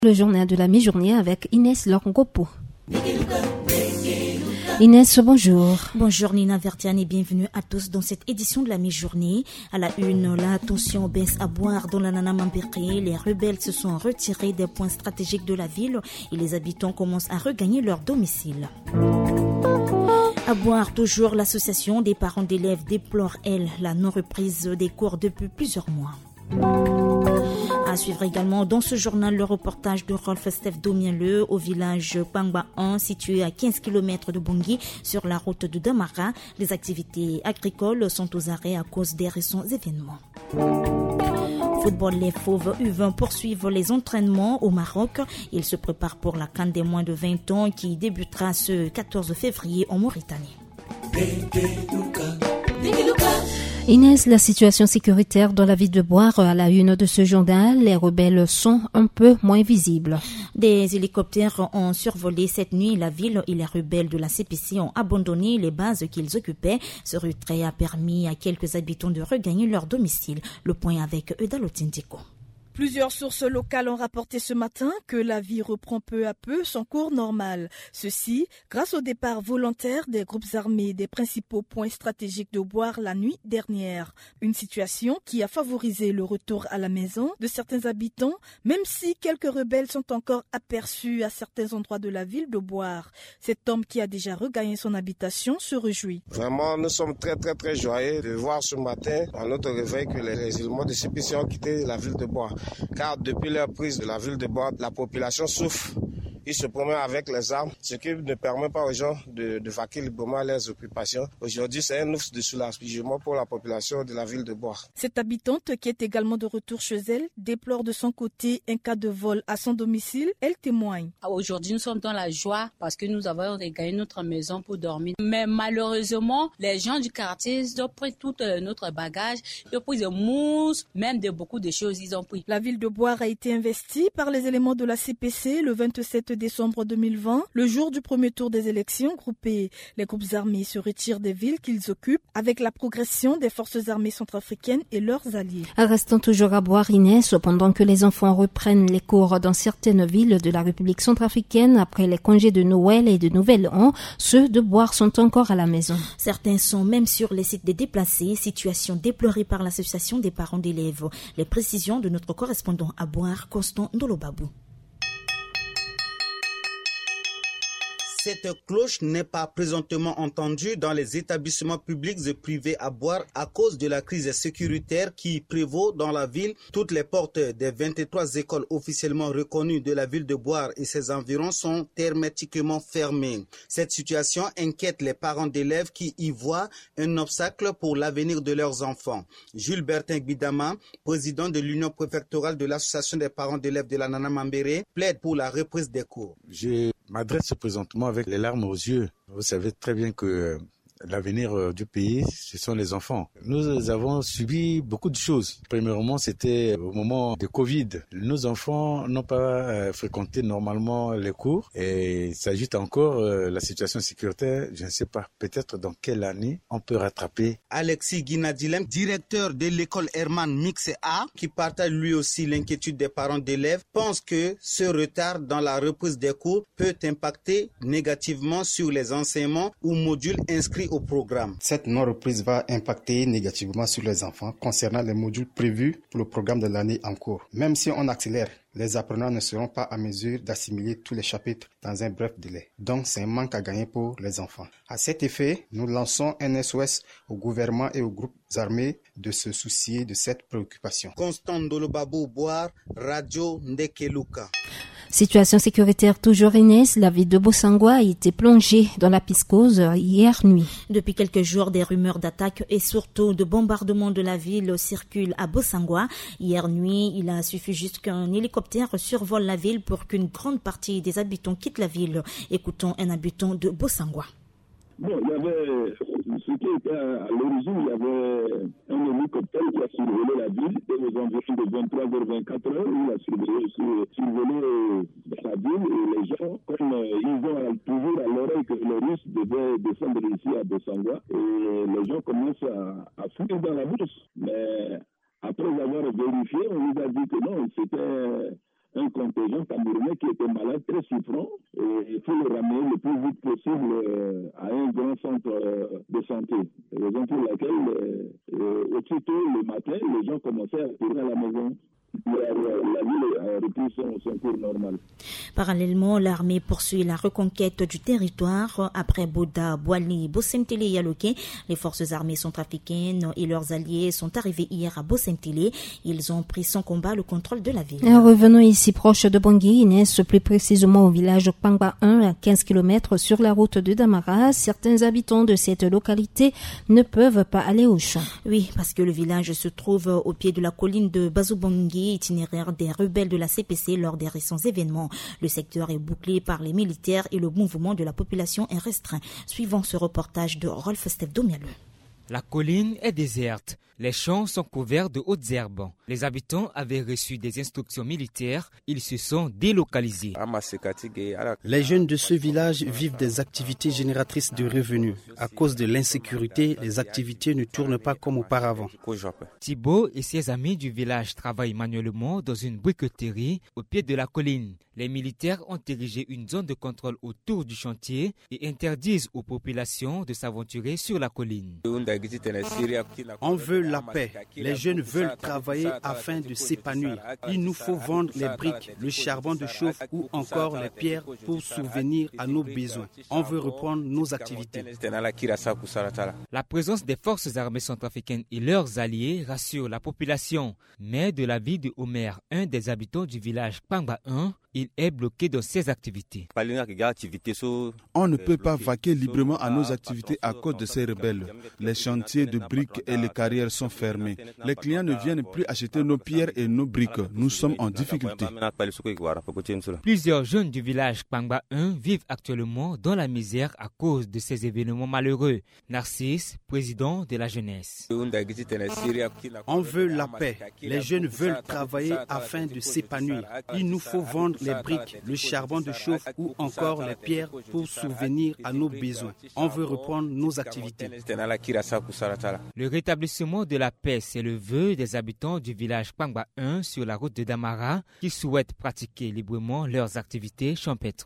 Le journal de la mi-journée avec Inès Longopo. Inès, bonjour. Bonjour Nina Vertiane et bienvenue à tous dans cette édition de la mi-journée. À la une, la tension baisse à boire dans la Nana Mambéré. Les rebelles se sont retirés des points stratégiques de la ville et les habitants commencent à regagner leur domicile. À boire toujours, l'association des parents d'élèves déplore, elle, la non-reprise des cours depuis plusieurs mois. À suivre également dans ce journal le reportage de Rolf Steph Domienleux au village Pangba 1 situé à 15 km de Bangui sur la route de Damara. Les activités agricoles sont aux arrêts à cause des récents événements. Football, les Fauves U20 poursuivent les entraînements au Maroc. Ils se préparent pour la CAN des moins de 20 ans qui débutera ce 14 février en Mauritanie. Inès, la situation sécuritaire dans la ville de Boire à la une de ce journal, les rebelles sont un peu moins visibles. Des hélicoptères ont survolé cette nuit la ville et les rebelles de la CPC ont abandonné les bases qu'ils occupaient. Ce retrait a permis à quelques habitants de regagner leur domicile. Le point avec Eudalo Tindiko. Plusieurs sources locales ont rapporté ce matin que la vie reprend peu à peu son cours normal. Ceci grâce au départ volontaire des groupes armés des principaux points stratégiques de Boire la nuit dernière. Une situation qui a favorisé le retour à la maison de certains habitants, même si quelques rebelles sont encore aperçus à certains endroits de la ville de Boire. Cet homme qui a déjà regagné son habitation se réjouit. Vraiment, nous sommes très joyeux de voir ce matin à notre réveil que les éléments de CPC ont quitté la ville de Boire. Car depuis leur prise de la ville de Boire, la population souffre. Ils se promènent avec les armes, ce qui ne permet pas aux gens de vaquer librement à leurs occupations. Aujourd'hui, c'est un ouf de soulagement pour la population de la ville de Boire. Cette habitante, qui est également de retour chez elle, déplore de son côté un cas de vol à son domicile. Elle témoigne. Aujourd'hui, nous sommes dans la joie parce que nous avons regagné notre maison pour dormir. Mais malheureusement, les gens du quartier, ils ont pris tout notre bagage. Ils ont pris des mousses, même beaucoup de choses, ils ont pris. La ville de Boire a été investie par les éléments de la CPC le 27 décembre 2020, le jour du premier tour des élections groupées. Les groupes armés se retirent des villes qu'ils occupent avec la progression des forces armées centrafricaines et leurs alliés. Restons toujours à Boire, Inès, pendant que les enfants reprennent les cours dans certaines villes de la République centrafricaine après les congés de Noël et de Nouvel An. Ceux de Boire sont encore à la maison. Certains sont même sur les sites des déplacés, situation déplorée par l'association des parents d'élèves. Les précisions de notre correspondant à Boire, Constant Ndolobabou. Cette cloche n'est pas présentement entendue dans les établissements publics et privés à Boire à cause de la crise sécuritaire qui prévaut dans la ville. Toutes les portes des 23 écoles officiellement reconnues de la ville de Boire et ses environs sont hermétiquement fermées. Cette situation inquiète les parents d'élèves qui y voient un obstacle pour l'avenir de leurs enfants. Jules Bertin Bidama, président de l'union préfectorale de l'association des parents d'élèves de la Nana Mambéré, plaide pour la reprise des cours. Je m'adresse présentement avec les larmes aux yeux. Vous savez très bien que l'avenir du pays, ce sont les enfants. Nous avons subi beaucoup de choses. Premièrement, c'était au moment de Covid. Nos enfants n'ont pas fréquenté normalement les cours. Et il s'agit encore la situation sécuritaire. Je ne sais pas, peut-être dans quelle année on peut rattraper. Alexis Guinadilem, directeur de l'école Herman Mix A, qui partage lui aussi l'inquiétude des parents d'élèves, pense que ce retard dans la reprise des cours peut impacter négativement sur les enseignements ou modules inscrits au programme. Cette non-reprise va impacter négativement sur les enfants concernant les modules prévus pour le programme de l'année en cours. Même si on accélère, les apprenants ne seront pas à mesure d'assimiler tous les chapitres dans un bref délai. Donc, c'est un manque à gagner pour les enfants. À cet effet, nous lançons un SOS au gouvernement et aux groupes armés de se soucier de cette préoccupation. Constant Ndolobabou, Boire, Radio Ndekeluka. Situation sécuritaire toujours, Inès, la ville de Bosangwa a été plongée dans la piscose hier nuit. Depuis quelques jours, des rumeurs d'attaques et surtout de bombardements de la ville circulent à Bosangwa. Hier nuit, il a suffi juste qu'un hélicoptère survole la ville pour qu'une grande partie des habitants quittent la ville. Écoutons un habitant de Bosangwa. Bon, il y avait ce qui était à l'origine, il y avait un hélicoptère qui a survolé la ville et aux environs de 23h24, il a survolé la ville et les gens, comme ils ont toujours à l'oreille que les Russes devaient descendre ici à Bosangwa, et les gens commencent à fuir dans la bourse. Mais après avoir vérifié, on nous a dit que non, c'était un contingent camerounais qui était malade, très souffrant, et il faut le ramener le plus vite possible à un grand centre de santé. Raison pour laquelle, aussitôt le matin, les gens commençaient à courir à la maison. La ville a repris son cours normal. Parallèlement, l'armée poursuit la reconquête du territoire. Après Boda, Boali, Bosemtele et Yaloké, les forces armées centrafricaines et leurs alliés sont arrivés hier à Bosemtele. Ils ont pris sans combat le contrôle de la ville. Revenons ici proche de Bangui, Inès, plus précisément au village Pangba 1, à 15 km sur la route de Damara. Certains habitants de cette localité ne peuvent pas aller au champ. Oui, parce que le village se trouve au pied de la colline de Bazubangui, itinéraire des rebelles de la CPC lors des récents événements. Le secteur est bouclé par les militaires et le mouvement de la population est restreint. Suivant ce reportage de Rolf Stefdomialeux. La colline est déserte. Les champs sont couverts de hautes herbes. Les habitants avaient reçu des instructions militaires. Ils se sont délocalisés. Les jeunes de ce village vivent des activités génératrices de revenus. À cause de l'insécurité, les activités ne tournent pas comme auparavant. Thibaut et ses amis du village travaillent manuellement dans une briqueterie au pied de la colline. Les militaires ont érigé une zone de contrôle autour du chantier et interdisent aux populations de s'aventurer sur la colline. On veut la paix. Les jeunes veulent travailler afin de s'épanouir. Il nous faut vendre les briques, le charbon de chauffe ou encore les pierres pour subvenir à nos besoins. On veut reprendre nos activités. La présence des forces armées centrafricaines et leurs alliés rassure la population. Mais de l'avis de Omer, un des habitants du village Pangba 1, il est bloqué dans ses activités. On ne peut pas vaquer librement à nos activités à cause de ces rebelles. Les chantiers de briques et les carrières sont fermés. Les clients ne viennent plus acheter nos pierres et nos briques. Nous sommes en difficulté. Plusieurs jeunes du village Pangba 1 vivent actuellement dans la misère à cause de ces événements malheureux. Narcisse, président de la jeunesse. On veut la paix. Les jeunes veulent travailler afin de s'épanouir. Il nous faut vendre les briques, le charbon de chauffe ou encore les pierres pour subvenir à nos besoins. On veut reprendre nos activités. Le rétablissement de la paix, c'est le vœu des habitants du village Pangba 1 sur la route de Damara qui souhaitent pratiquer librement leurs activités champêtres.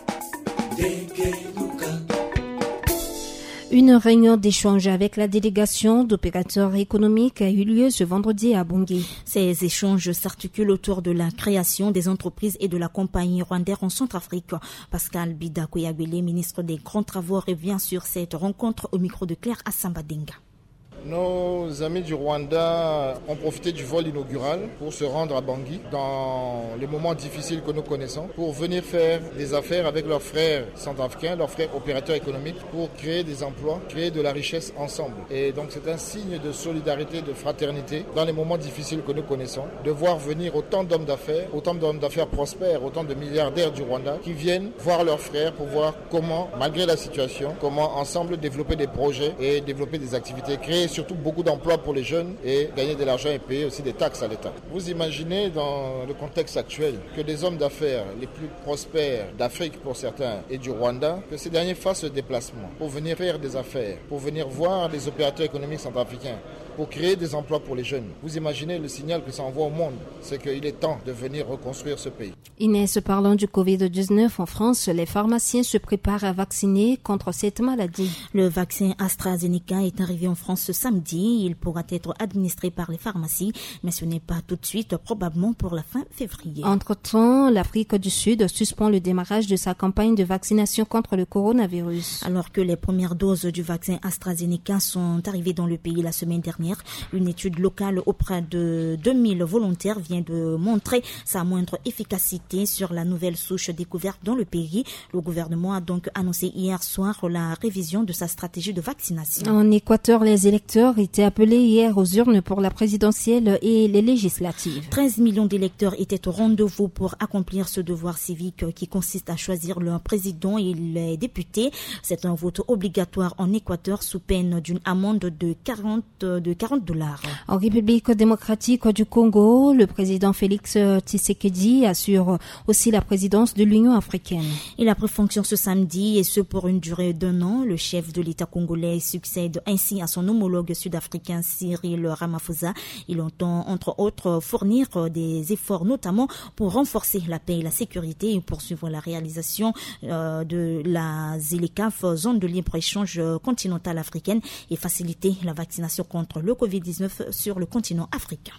Une réunion d'échange avec la délégation d'opérateurs économiques a eu lieu ce vendredi à Bangui. Ces échanges s'articulent autour de la création des entreprises et de la compagnie rwandaise en Centrafrique. Pascal Bida Koyagwele, ministre des Grands Travaux, revient sur cette rencontre au micro de Claire Assambadenga. Nos amis du Rwanda ont profité du vol inaugural pour se rendre à Bangui dans les moments difficiles que nous connaissons, pour venir faire des affaires avec leurs frères centrafricains, leurs frères opérateurs économiques, pour créer des emplois, créer de la richesse ensemble. Et donc c'est un signe de solidarité, de fraternité dans les moments difficiles que nous connaissons, de voir venir autant d'hommes d'affaires prospères, autant de milliardaires du Rwanda qui viennent voir leurs frères pour voir comment, malgré la situation, comment ensemble développer des projets et développer des activités, créer surtout beaucoup d'emplois pour les jeunes et gagner de l'argent et payer aussi des taxes à l'État. Vous imaginez dans le contexte actuel que des hommes d'affaires les plus prospères d'Afrique pour certains et du Rwanda, que ces derniers fassent ce déplacement pour venir faire des affaires, pour venir voir les opérateurs économiques centrafricains, pour créer des emplois pour les jeunes. Vous imaginez le signal que ça envoie au monde, c'est qu'il est temps de venir reconstruire ce pays. Inès, parlant du Covid-19 en France, les pharmaciens se préparent à vacciner contre cette maladie. Le vaccin AstraZeneca est arrivé en France ce samedi. Il pourra être administré par les pharmacies, mais ce n'est pas tout de suite, probablement pour la fin février. Entre-temps, l'Afrique du Sud suspend le démarrage de sa campagne de vaccination contre le coronavirus. Alors que les premières doses du vaccin AstraZeneca sont arrivées dans le pays la semaine dernière, une étude locale auprès de 2000 volontaires vient de montrer sa moindre efficacité sur la nouvelle souche découverte dans le pays. Le gouvernement a donc annoncé hier soir la révision de sa stratégie de vaccination. En Équateur, les électeurs étaient appelés hier aux urnes pour la présidentielle et les législatives. 13 millions d'électeurs étaient au rendez-vous pour accomplir ce devoir civique qui consiste à choisir leur président et les députés. C'est un vote obligatoire en Équateur sous peine d'une amende de $40. En République démocratique du Congo, le président Félix Tshisekedi assure aussi la présidence de l'Union africaine. Il a pris fonction ce samedi et ce pour une durée d'1 an. Le chef de l'État congolais succède ainsi à son homologue homologue sud-africain Cyril Ramaphosa. Il entend entre autres fournir des efforts notamment pour renforcer la paix et la sécurité et poursuivre la réalisation de la ZLECAf, zone de libre-échange continentale africaine, et faciliter la vaccination contre le Covid-19 sur le continent africain.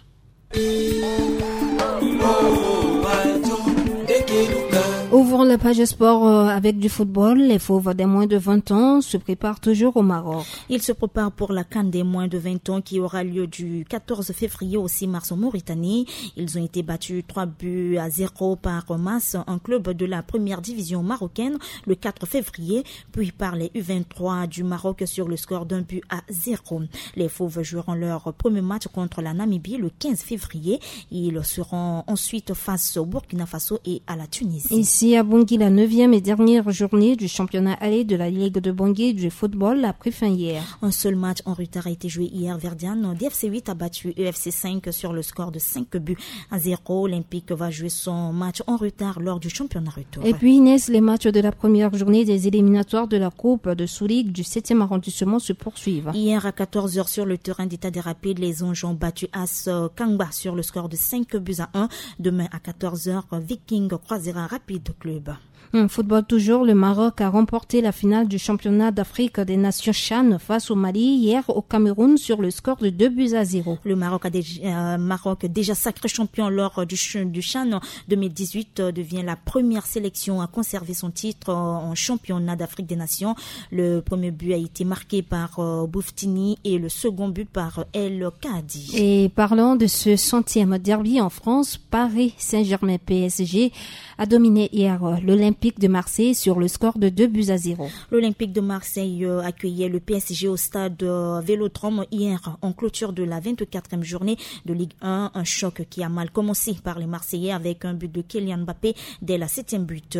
Ouvrons la page sport avec du football. Les fauves des moins de 20 ans se préparent toujours au Maroc. Ils se préparent pour la CAN des moins de 20 ans qui aura lieu du 14 février au 6 mars en Mauritanie. Ils ont été battus 3-0 par Mas, un club de la première division marocaine, le 4 février, puis par les U23 du Maroc sur le score d'1-0. Les fauves joueront leur premier match contre la Namibie le 15 février. Ils seront ensuite face au Burkina Faso et à la Tunisie. Ici à Bangui, la 9e et dernière journée du championnat allé de la Ligue de Bangui du football a pris fin hier. Un seul match en retard a été joué hier. Verdiane, DFC 8 a battu EFC 5 sur le score de 5-0. Olympique va jouer son match en retard lors du championnat retour. Et puis Inès, les matchs de la première journée des éliminatoires de la Coupe de Soulig du 7e arrondissement se poursuivent. Hier à 14h sur le terrain d'État des Rapides, les Anges ont battu As Kangba sur le score de 5-1. Demain à 14h, Viking croisera Rapide Club. En football toujours, le Maroc a remporté la finale du championnat d'Afrique des Nations CHAN face au Mali hier au Cameroun sur le score de 2-0. Le Maroc déjà sacré champion lors du CHAN 2018 devient la première sélection à conserver son titre en championnat d'Afrique des Nations. Le premier but a été marqué par Bouftini et le second but par El Kadi. Et parlant de ce 100e derby en France, Paris Saint-Germain PSG a dominé hier l'Olympique de Marseille sur le score de 2-0. L'Olympique de Marseille accueillait le PSG au stade Vélodrome hier en clôture de la 24e journée de Ligue 1. Un choc qui a mal commencé par les Marseillais avec un but de Kylian Mbappé dès la 7e but.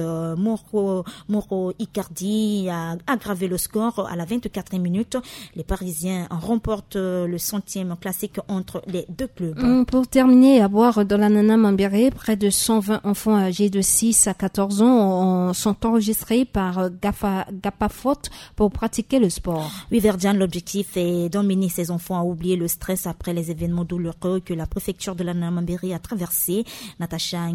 Mauro Icardi a aggravé le score à la 24e minute. Les Parisiens remportent le 100e classique entre les deux clubs. Pour terminer, à boire dans la Nana Mambéré, près de 120 enfants âgés de 6 à 14 ans sont enregistrés par GAPAFOT pour pratiquer le sport. Oui, Verdiane, l'objectif est d'emmener ces enfants à oublier le stress après les événements douloureux que la préfecture de la Namambéry a traversé. Natacha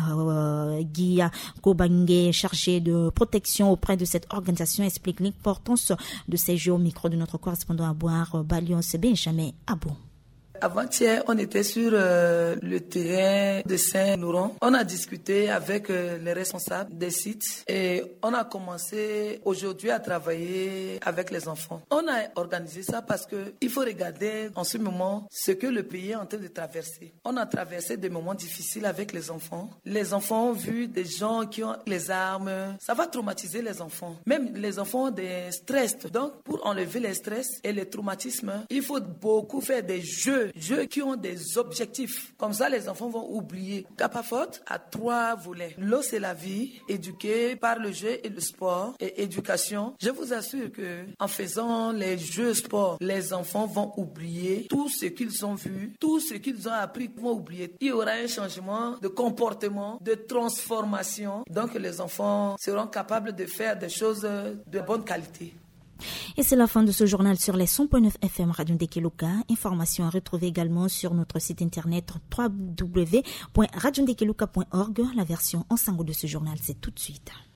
Guia Kobangue, chargée de protection auprès de cette organisation, explique l'importance de ces jeux au micro de notre correspondant à Boire, Balion Benjamin Abou. Avant-hier, on était sur le terrain de Saint-Nouron. On a discuté avec les responsables des sites et on a commencé aujourd'hui à travailler avec les enfants. On a organisé ça parce que il faut regarder en ce moment ce que le pays est en train de traverser. On a traversé des moments difficiles avec les enfants. Les enfants ont vu des gens qui ont les armes. Ça va traumatiser les enfants. Même les enfants ont des stress. Donc, pour enlever les stress et les traumatismes, il faut beaucoup faire des jeux qui ont des objectifs. Comme ça, les enfants vont oublier. GAPAFOT a 3 volets. L'eau, c'est la vie, éduquer par le jeu et le sport, et éducation. Je vous assure que en faisant les jeux sport, les enfants vont oublier tout ce qu'ils ont vu, tout ce qu'ils ont appris, ils vont oublier. Il y aura un changement de comportement, de transformation. Donc, les enfants seront capables de faire des choses de bonne qualité. Et c'est la fin de ce journal sur les 100.9 FM Radio Ndekeluka. Informations à retrouver également sur notre site internet www.radiondekeluka.org. La version en sango de ce journal, c'est tout de suite.